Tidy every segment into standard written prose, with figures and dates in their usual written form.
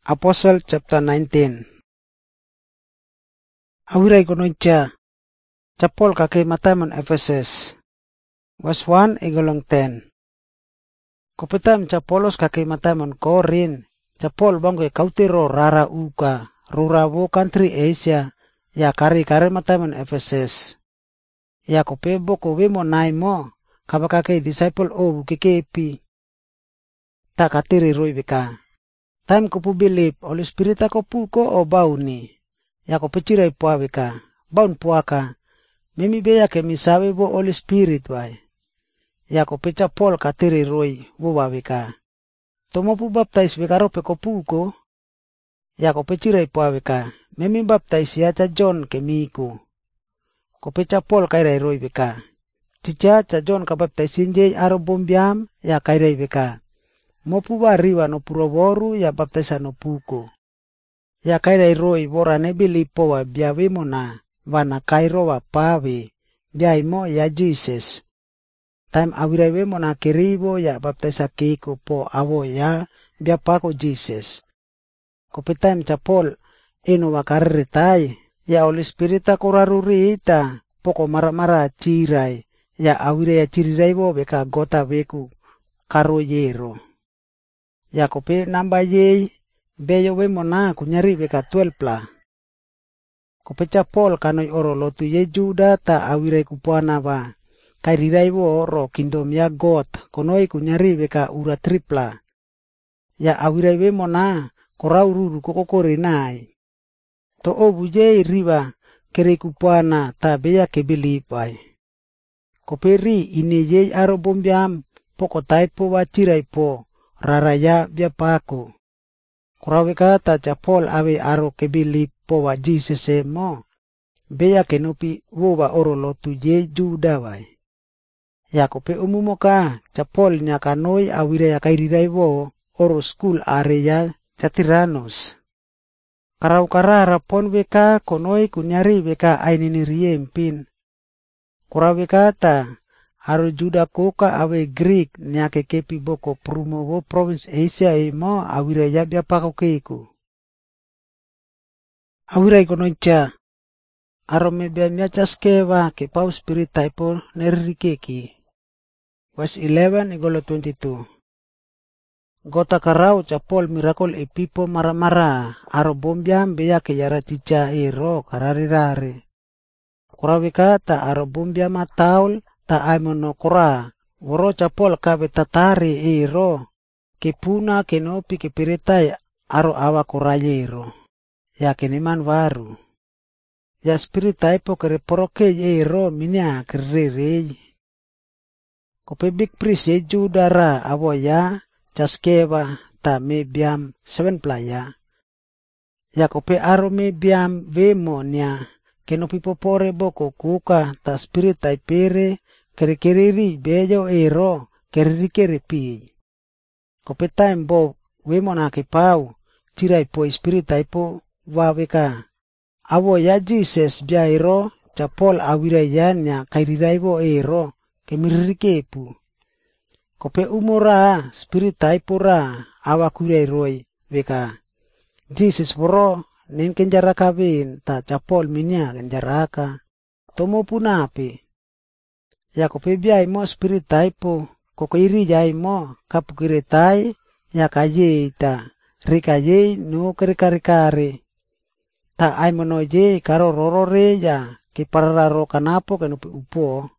Apostle chapter 19. Awirai konocha chapol kake matamon Ephesus. Verse 1 igolong 10. Kopetam chapolos kake matamon Korin. Chapol bangwe kautero rara uka. Rurawo country Asia. Ya kare matamon Ephesus. Ya kope boko wemo naimo. Kabakake disciple obu kekepi. Takatiri roibeka. Time kopu believe Holy Spirit kopu ko o bauni. Ya kope chirai puaweka. Baun puaka. Mimi beya ke misawe bo Holy Spirit wai. Ya kope chapol katiri roi bo waweka. Tomo pu baptize weka rope kopu ko. Ya kope chirai puaweka. Mimi baptize ya cha John ke miku. Kope chapol kairai roi weka. Chicha cha John ka baptize inje aro bombiam ya kairai weka. Mopu wariwa no puroboru ya baptisa no puko. Ya kairai roi borane bilipo wa biawe mona wana kairo wa pawe biaimo ya Jesus. Time awirai mona keribo ya baptisa keiko po awo ya biapako Jesus. Kope time chapol eno wakariritai ya Holy Spirit koraruri ita poko mara chirai ya awirai ya chirirai bo beka gota beku karo yero. Ya kope namba ye beyo we mona kunyari beka 12 la. Kope chapol kanoi oro lotu ye Juda ta awirai kupuana ba. Kairirai wo oro kingdom ya God konoi kunyari beka ura tripla. Ya awirai we mona koraururu kokorinai. To obu ye riba kere kupuana ta beya kebilipai. Kope ri ini ye aro bombiam poko taipo wa chirai po. Raraya biapako. Kuraweka ta chapol awe aro kebili po wa Jesus mo. Beya kenopi woba oro lotu ye Juda wai. Ya kope umumoka chapol nyakanoi awire ya kairirai wo oro school area Chatiranos. Karau rapon weka konoi kunyari weka ainini riempin. Kuraweka ta aro Juda koka awe Greek nyake kepi boko prumo wo province Asia mo awira ya biapako keiku. Awira ikonocha aro mebia miachaskeva ke pau spirit typo neririkeki. Verse 11 igolo 22. Gota karau chapol miracle e pipo mara aro bombiam beya ke yara chicha ero kararirare. Kurawika ta aro bombiam ataul ta aimono kora woro chapol kabe tatari ero ke puna ke nopi ke piretai aro awa korayero ya keneman waru ya spirit taipo kere poroke ero minya kerere kope big priest ye Judara awo ya chaskeva ta mebiam 7 playa ya kope aro mebiam vemonia ke nopi popore boko kuka ta spirit taipere kere beyo ero kere pi. Kope time bo wemona ke pau tirai po spirit taipo waweka. Awo ya Jesus bia ero chapol awira yanya kairirai bo ero kemirikepu. Kope umora spirit taipo ra awakurai roi weka. Jesus boro nen kenjaraka bin ta chapol minya kenjaraka. Tomo punape. Ya kope biai mo spirit taipo koko iri jai mo kapukiretai ya kaye ita rikaye no kare ta ai mono je karo rorore ya ke pararo kanapo kenupi upo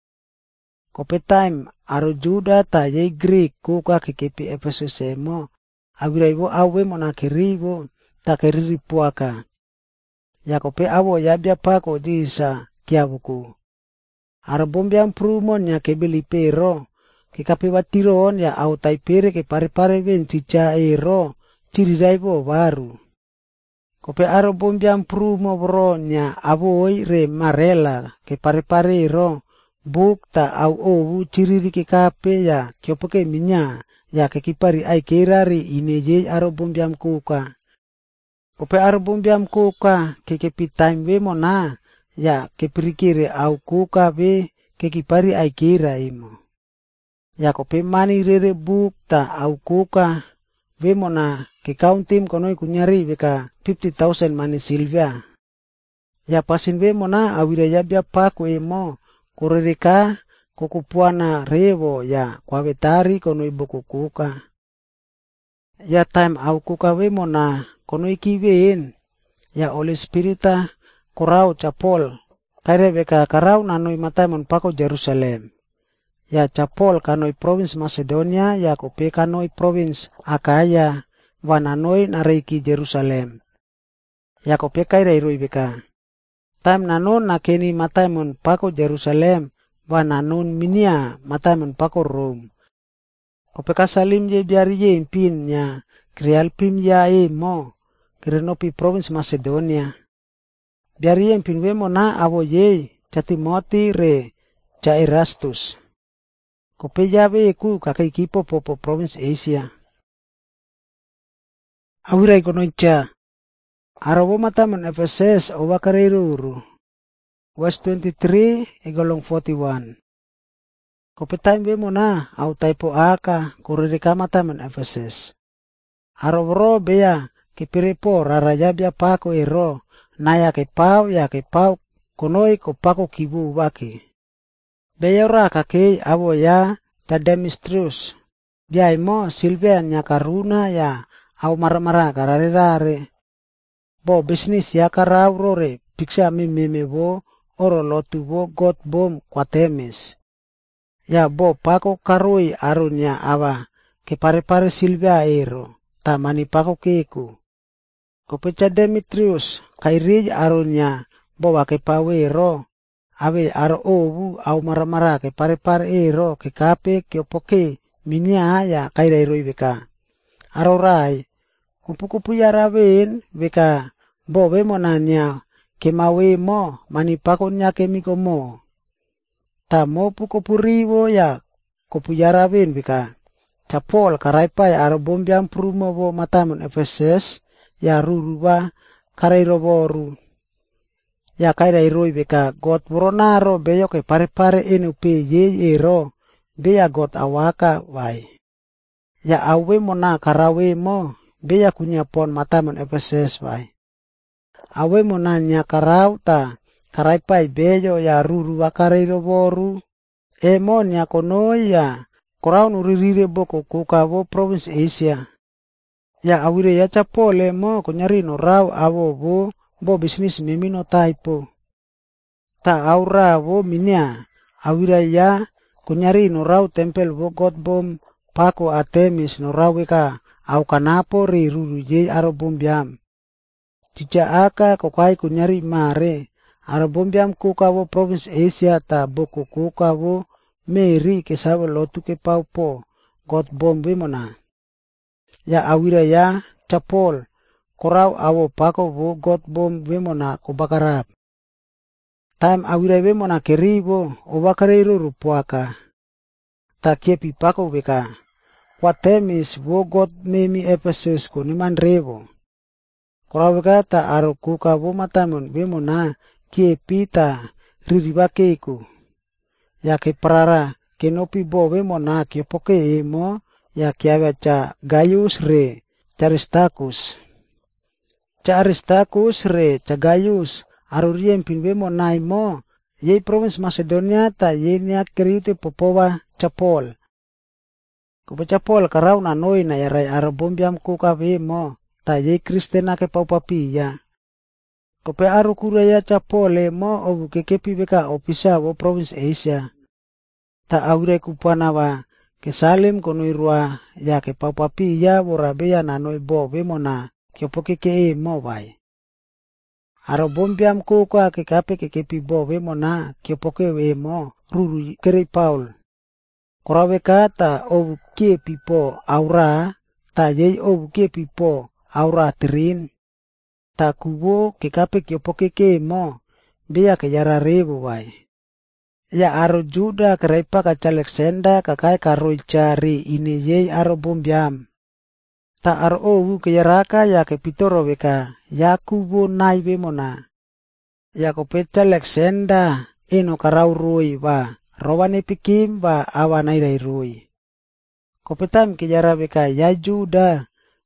kope time aro Juda ta ye Greek kuka kekepi Ephesus mo awiraibo awe mona keribo ta keriri puaka ya kope awo ya biapako disa kiabuku. Aro bombiam prumon ya kebeli pero ke kape watiron ya au taipere ke pare ben cica ero cirirai bo baru. Kope aro bombiam prumo bronya aboi re marela ke pare ero buk ta au owu ciriri ke kape ya kiopoke minya ya ke kipari ai kerari ine ye aro bombiam kuka. Kope aro bombiam kuka ke kepi time we mona ya kepirikire au kuka be kekipari ai kira imo. Ya kope mani rere buk ta au kuka vemona ke kauntim konoi kunyari beka 50,000 mani silvia. Ya pasin vemona awira yabia paku emo kurereka kukupuana revo ya kwabetari konoi bokukuka. Ya time au kuka vemona konoi kivein ya Holy Spirita korau chapol kaire beka karau nanoi mataimon pako Jerusalem. Ya chapol kanoi province Macedonia ya kope kanoi province Akaya wananoi nareiki Jerusalem. Ya kope kaire iroi beka. Time nanon nakeni mataimon pako Jerusalem wananon minia mataimon pako Rome. Kope kasalim je biari je impin ya krialpim ya mo kirenopi province Macedonia. Biari je impin vemona avo ye cha Timoti re cha Erastus. Kope jabe ku kakai kipo popo province Asia. Awirai konoicha. Arawo mataman Efeses owakareruru. Verse 23 igolong 41. Kope time vemona au taipo aka kuririka mataman Efeses. Arowro beya kipirepo rarayabia pako ero naya ke pau konoi ko pako kibu waki. Beyora kakei abo ya Tademistrus. Biaimo Silvia nyakaruna ya au maramara kararerare. Bo bisnis ya karaurore piksa mimeme bo oro lotu bo got bom kwatemis. Ya bo pako karui arunya awa ke pare Silvia ero tamani pako keku. Kopecha Demetrius kairij arunya bo wake pawero. Awe aro owu au maramara ke pare ero ke kape ke opoke minia ya kaira iroi beka. Aro rai kupu ya rawen beka bo vemonanya ke mawe mo manipakonya ke miko mo. Ta mo pukupu riwo ya kupu ya rawen beka. Chapol karaipai aro bombiam prumo bo matamun Efeses ya ruruba karairo boru. Ya kaira iroi beka got boronaro beyo ke pare enu pe ye ero beya got awaka wai. Ya awe mona karawe mo beya kunya pon mataman Efeses wai. Awe mona nya karau ta karaipai beyo ya ruru wakareiro boru. Emo nya konoi ya korau nuririre boko kukavo province Asia. Ya awire ya chapole mo kunyari no rau awo bo bisnis mimino taipo. Ta aura wo minia awira ya kunyari no rau tempel wo god bom pako Artemis no rau weka au kanapo ri ruru ye aro bombiam. Cica aka kokai kunyari mare aro bombiam kuka wo province Asia ta boko kuka wo meri kesawo lotu ke paupo god bom wimona. Ya awira ya chapol korau awo pako wo god bom wimona kubakarap. Time awira wimona keribo obakareiru rupuaka. Ta kiepi pako weka. Kwatemis wo god memi Efesus kuniman revo. Korau weka ta aro kuka wo matamun wimona kiepi ta riribakeku. Ya ke parara kenopi bo wimona kiopoke emo ya kiawa cha Gaius re Charistarchus. Cha Aristarchus re cha Gaius aruriem pinwemo naimo ye province Macedonia ta ye nia keriute popowa chapol. Kupa chapol karau na noi na yarai arabombiam kuka vemo ta ye kristena ke paupapiya. Kupa aru kura ya chapol mo obu kekepi beka opisa wo province Asia. Ta aure kupana wa ke salim konoirua ya ke paupapiya worabeya na noi bo vemo na kiopoke ke mo vai. Aro bombiam kuka ke kape ke kepi bo vemo na kiopoke mo ruru kere Paul. Korawe kata obu kepi po aura ta ye obu kepi po aura terin. Ta kubo ke kape kiopoke ke mo beya ke yara rebu vai. Ya aro Juda kerepa kaca Alexander kakai karoi cari ini ye aro bombiam. Ta aro owu ke yaraka ya ke pitoro weka ya kubo nai vemona. Ya kopeta Alexander eno karau roi wa rowane pikim wa awa nairai roi. Kopetam ke yara weka ya Juda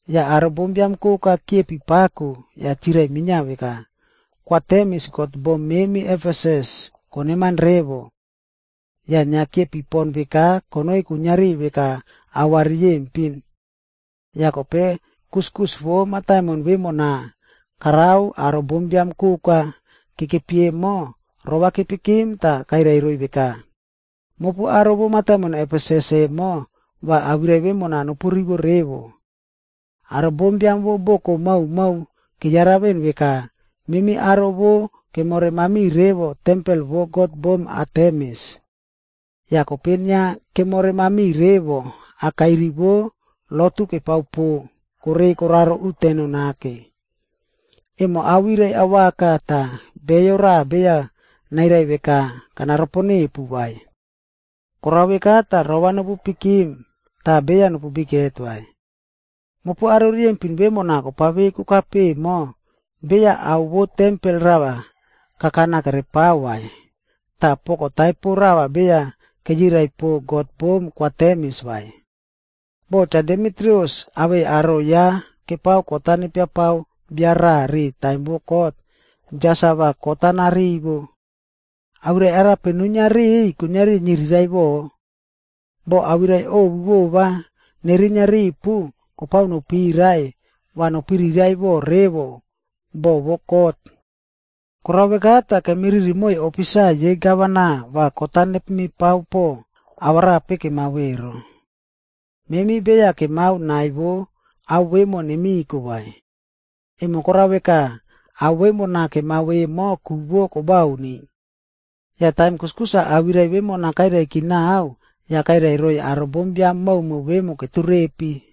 Ya Arobombiam kuka kiepi paku ya tirai minya weka. Kwa Temis got bom memi Efeses koneman revo. Ya nyake pipon weka konoi kunyari weka awariye impin. Ya kope kuskus vo mataimon wemo na karau Arobombiam kuka kikepie mo rowa kipikim ta kairairoi weka. Mopu arobo mataimon Efeses mo wa awirai wemo na nupuriwo revo. Arobombiam wo boko mau kiyarawen weka. Mimi arobo kemore mami revo tempel wo god bom Artemis. Yakopenya kemore mami revo akairibo lotu ke paupo kore koraro uteno nake. Emo awirai awaka ta beyora beya nairai weka kanaropone puwai. Koraweka ta rawana pupikim ta beya no pubiket wai. Mopu aroriem pinbemo na kopawe kukape mo. Beya awo tempel rawa kakana kerepawai. Ta poko taipo rawa beya kejirai po god bom kwa Temis wai. Boca Demetrius awe aro ya kepau kota ni piapau biara ri taimbo kot jasawa kota nari ibo. Aure era penunya ri kunyari nyirirai bo. Bo awirai o wo wa nerinya ri pu kopau no pirai wano pirirai bo revo. Bo wokot. Korawekata kemiriri moi opisa ye gavana wa kota nepmi paupo awara peke mawero. Memi beya ke mau naibo awemo nemi kuwai. Emo koraweka awemo na ke mawe mo kubo kobauni. Ya time kuskusa awirai wemo na kairai kinau ya kairai roi Arobombiam mau wemo ke turepi.